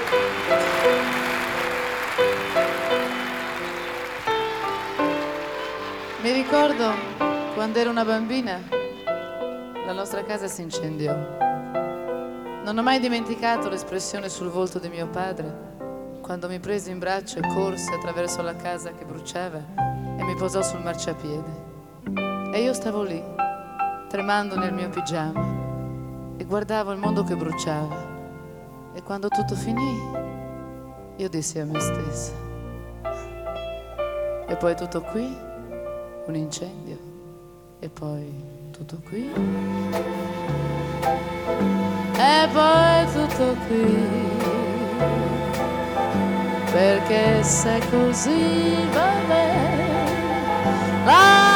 Mi ricordo quando ero una bambina, la nostra casa si incendiò. Non ho mai dimenticato l'espressione sul volto di mio padre quando mi prese in braccio e corse attraverso la casa che bruciava e mi posò sul marciapiede. E io stavo lì, tremando nel mio pigiama, e guardavo il mondo che bruciava. E quando tutto finì, io dissi a me stessa: e poi tutto qui, un incendio, e poi tutto qui, e poi tutto qui, perché se così va bene.